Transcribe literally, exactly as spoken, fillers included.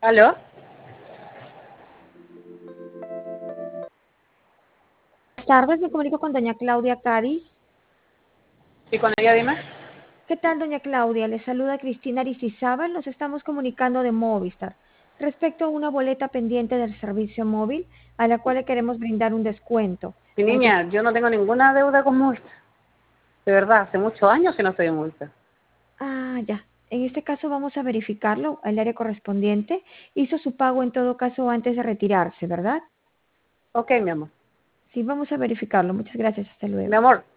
¿Aló? Buenas tardes, me comunico con doña Claudia Cádiz. Sí, con ella, dime. ¿Qué tal, doña Claudia? Le saluda Cristina Aristizábal. Nos estamos comunicando de Movistar respecto a una boleta pendiente del servicio móvil a la cual le queremos brindar un descuento. Mi En este, niña, yo no tengo ninguna deuda con Movistar. De verdad, hace muchos años que no estoy en Movistar. ah, ya. En este caso vamos a verificarlo. El área correspondiente hizo su pago en todo caso antes de retirarse, ¿verdad? Ok, mi amor. Sí, vamos a verificarlo. Muchas gracias. Hasta Mi luego. amor,